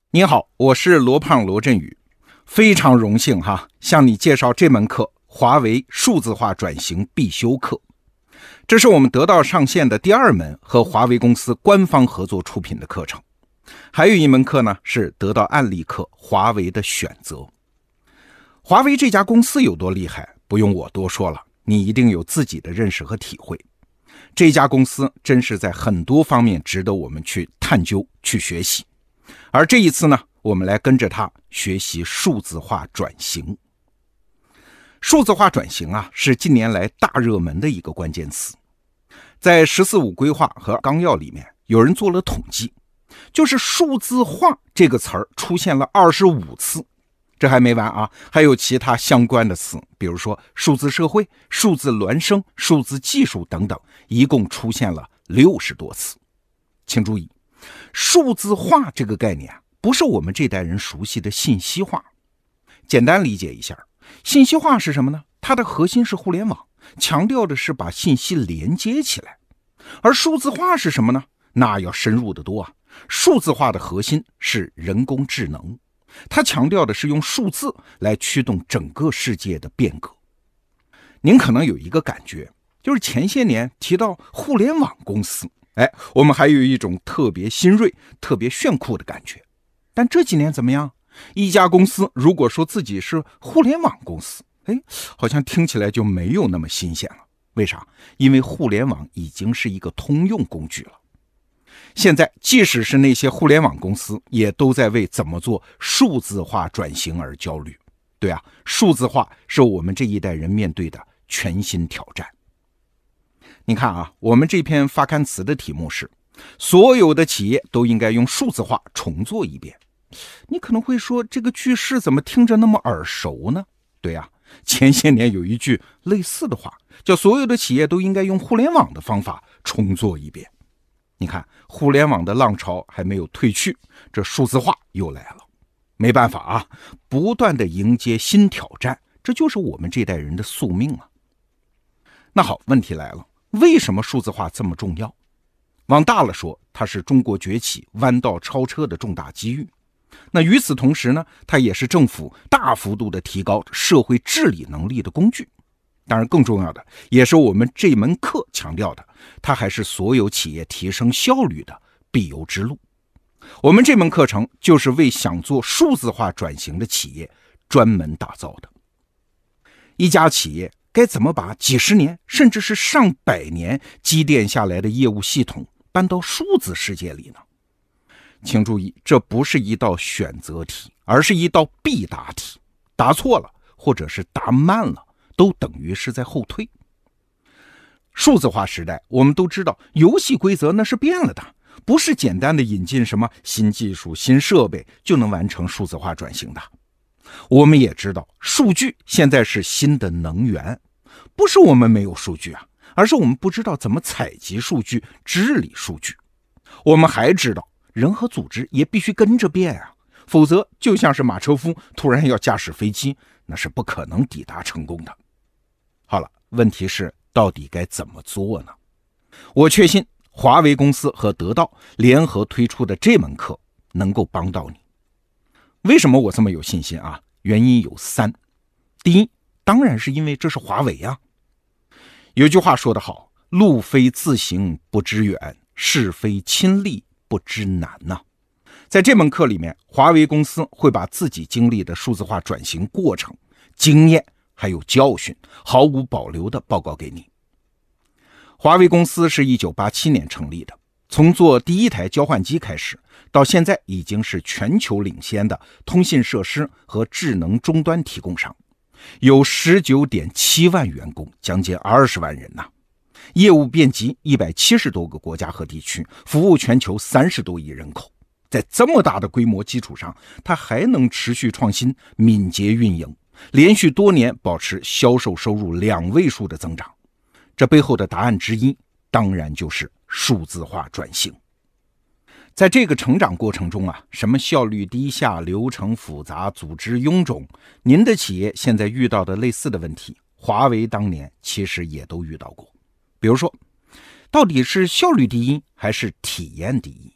你好，我是罗胖罗振宇，非常荣幸向你介绍这门课——华为数字化转型必修课。这是我们得到上线的第二门和华为公司官方合作出品的课程。还有一门课呢，是得到案例课——华为的选择。华为这家公司有多厉害，不用我多说了，你一定有自己的认识和体会。这家公司真是在很多方面值得我们去探究、去学习。而这一次呢，我们来跟着它学习数字化转型。数字化转型是近年来大热门的一个关键词。在“十四五”规划和纲要里面，有人做了统计，就是数字化这个词儿出现了25次。这还没完还有其他相关的词，比如说数字社会、数字孪生、数字技术等等，一共出现了60多次。请注意，数字化这个概念不是我们这代人熟悉的信息化。简单理解一下，信息化是什么呢？它的核心是互联网，强调的是把信息连接起来。而数字化是什么呢？那要深入得多数字化的核心是人工智能，它强调的是用数字来驱动整个世界的变革。您可能有一个感觉，就是前些年提到互联网公司，我们还有一种特别新锐、特别炫酷的感觉。但这几年怎么样？一家公司如果说自己是互联网公司，好像听起来就没有那么新鲜了。为啥？因为互联网已经是一个通用工具了。现在即使是那些互联网公司，也都在为怎么做数字化转型而焦虑。对数字化是我们这一代人面对的全新挑战。你看我们这篇发刊词的题目是所有的企业都应该用数字化重做一遍。你可能会说，这个句式怎么听着那么耳熟呢？对前些年有一句类似的话，叫所有的企业都应该用互联网的方法重做一遍。你看，互联网的浪潮还没有退去，这数字化又来了。没办法不断的迎接新挑战，这就是我们这代人的宿命那好，问题来了，为什么数字化这么重要？往大了说，它是中国崛起弯道超车的重大机遇。那与此同时呢，它也是政府大幅度的提高社会治理能力的工具。当然更重要的，也是我们这门课强调的，它还是所有企业提升效率的必由之路。我们这门课程就是为想做数字化转型的企业专门打造的。一家企业该怎么把几十年甚至是上百年积淀下来的业务系统搬到数字世界里呢？请注意，这不是一道选择题，而是一道必答题。答错了或者是答慢了，都等于是在后退。数字化时代，我们都知道游戏规则那是变了的，不是简单的引进什么新技术、新设备就能完成数字化转型的。我们也知道，数据现在是新的能源，不是我们没有数据而是我们不知道怎么采集数据、治理数据。我们还知道，人和组织也必须跟着变否则就像是马车夫突然要驾驶飞机，那是不可能抵达成功的。好了，问题是到底该怎么做呢？我确信华为公司和得到联合推出的这门课能够帮到你。为什么我这么有信心原因有3。第一，当然是因为这是华为有句话说得好，路非自行不知远，事非亲历不知难在这门课里面，华为公司会把自己经历的数字化转型过程、经验还有教训毫无保留的报告给你。华为公司是1987年成立的，从做第一台交换机开始，到现在已经是全球领先的通信设施和智能终端提供商，有 19.7 万员工，将近20万人业务遍及170多个国家和地区，服务全球30多亿人口。在这么大的规模基础上，它还能持续创新、敏捷运营，连续多年保持销售收入2位数的增长。这背后的答案之一，当然就是数字化转型。在这个成长过程中什么效率低下、流程复杂、组织臃肿，您的企业现在遇到的类似的问题，华为当年其实也都遇到过。比如说，到底是效率第一还是体验第一？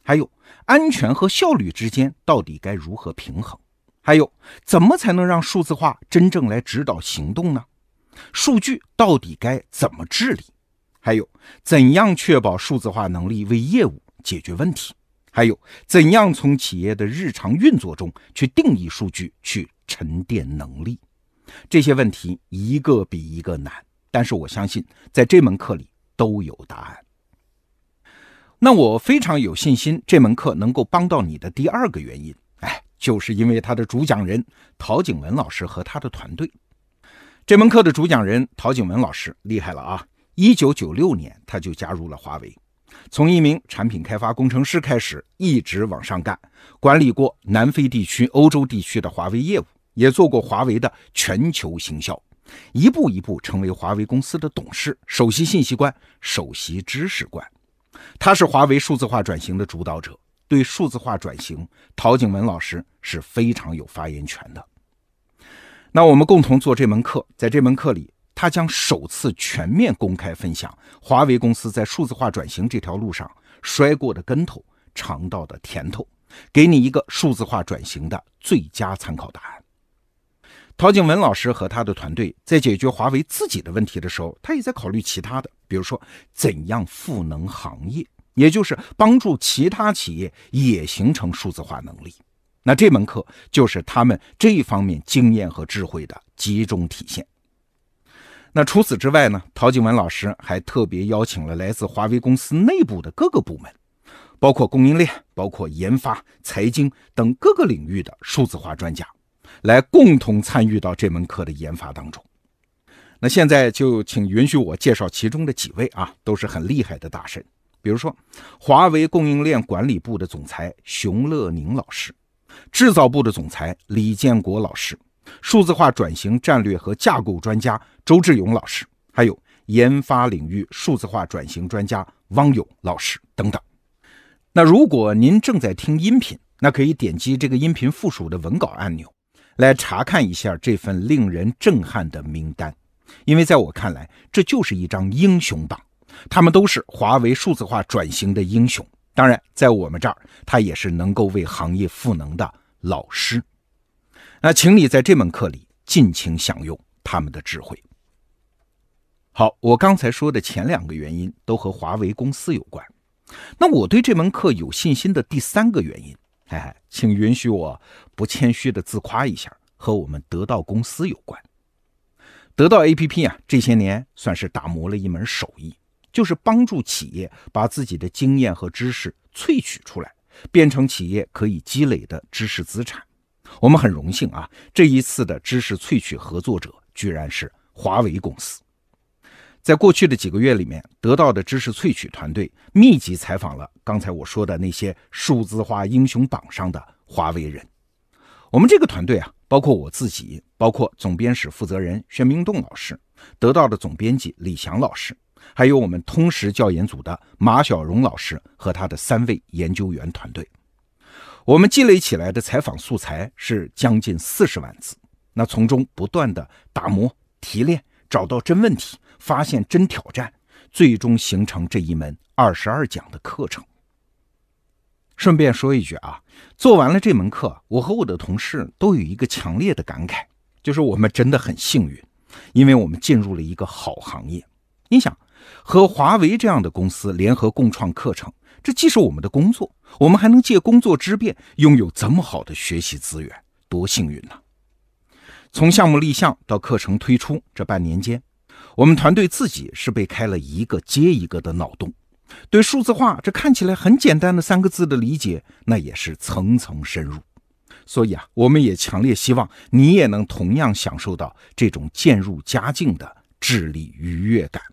还有安全和效率之间到底该如何平衡？还有怎么才能让数字化真正来指导行动呢？数据到底该怎么治理？还有怎样确保数字化能力为业务解决问题？还有怎样从企业的日常运作中去定义数据，去沉淀能力？这些问题一个比一个难，但是我相信在这门课里都有答案。那我非常有信心这门课能够帮到你的第二个原因，就是因为他的主讲人陶景文老师和他的团队。这门课的主讲人陶景文老师厉害了啊！1996年他就加入了华为，从一名产品开发工程师开始，一直往上干，管理过南非地区、欧洲地区的华为业务，也做过华为的全球行销，一步一步成为华为公司的董事、首席信息官、首席知识官。他是华为数字化转型的主导者，对数字化转型，陶景文老师是非常有发言权的。那我们共同做这门课，在这门课里，他将首次全面公开分享华为公司在数字化转型这条路上摔过的跟头、尝到的甜头，给你一个数字化转型的最佳参考答案。陶景文老师和他的团队在解决华为自己的问题的时候，他也在考虑其他的，比如说怎样赋能行业，也就是帮助其他企业也形成数字化能力。那这门课就是他们这一方面经验和智慧的集中体现。那除此之外呢，陶景文老师还特别邀请了来自华为公司内部的各个部门，包括供应链、包括研发、财经等各个领域的数字化专家，来共同参与到这门课的研发当中。那现在就请允许我介绍其中的几位都是很厉害的大神。比如说华为供应链管理部的总裁熊乐宁老师，制造部的总裁李建国老师，数字化转型战略和架构专家周志勇老师，还有研发领域数字化转型专家汪勇老师等等。那如果您正在听音频，那可以点击这个音频附属的文稿按钮，来查看一下这份令人震撼的名单。因为在我看来，这就是一张英雄榜，他们都是华为数字化转型的英雄。当然在我们这儿，他也是能够为行业赋能的老师。那请你在这门课里尽情享用他们的智慧。好，我刚才说的前两个原因都和华为公司有关。那我对这门课有信心的第三个原因，请允许我不谦虚的自夸一下，和我们得到公司有关。得到 APP 这些年算是打磨了一门手艺，就是帮助企业把自己的经验和知识萃取出来，变成企业可以积累的知识资产。我们很荣幸这一次的知识萃取合作者居然是华为公司。在过去的几个月里面，得到的知识萃取团队密集采访了刚才我说的那些数字化英雄榜上的华为人。我们这个团队包括我自己，包括总编室负责人薛明栋老师，得到的总编辑李翔老师，还有我们通识教研组的马晓荣老师和他的3位研究员团队。我们积累起来的采访素材是将近40万字，那从中不断的打磨、提炼，找到真问题，发现真挑战，最终形成这一门22讲的课程。顺便说一句做完了这门课，我和我的同事都有一个强烈的感慨，就是我们真的很幸运，因为我们进入了一个好行业。你想，和华为这样的公司联合共创课程，这既是我们的工作，我们还能借工作之便拥有这么好的学习资源，多幸运呢！从项目立项到课程推出这半年间，我们团队自己是被开了一个接一个的脑洞，对数字化这看起来很简单的3个字的理解，那也是层层深入。所以我们也强烈希望你也能同样享受到这种渐入佳境的智力愉悦感。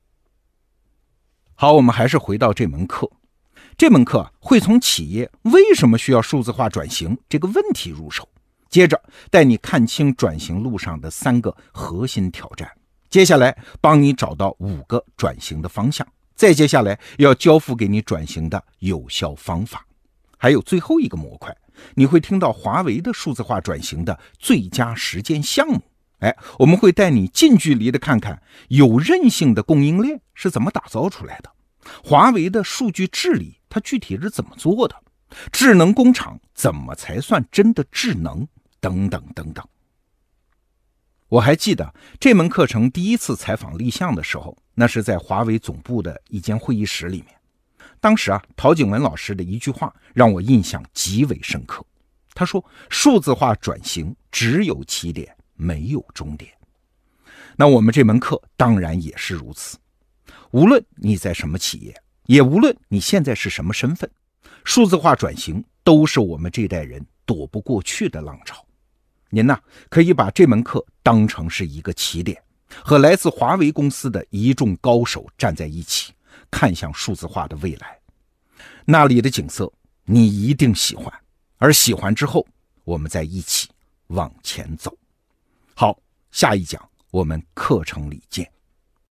好，我们还是回到这门课。这门课会从企业为什么需要数字化转型这个问题入手，接着带你看清转型路上的3个核心挑战，接下来帮你找到5个转型的方向，再接下来要交付给你转型的有效方法。还有最后一个模块，你会听到华为的数字化转型的最佳实践项目。我们会带你近距离的看看有韧性的供应链是怎么打造出来的， 华为的数据治理它具体是怎么做的？智能工厂怎么才算真的智能？等等等等。我还记得这门课程第一次采访立项的时候，那是在华为总部的一间会议室里面。当时陶景文老师的一句话让我印象极为深刻。他说，数字化转型只有起点，没有终点。那我们这门课当然也是如此。无论你在什么企业，也无论你现在是什么身份，数字化转型都是我们这代人躲不过去的浪潮。您可以把这门课当成是一个起点，和来自华为公司的一众高手站在一起，看向数字化的未来。那里的景色你一定喜欢，而喜欢之后，我们再一起往前走。好，下一讲我们课程里见。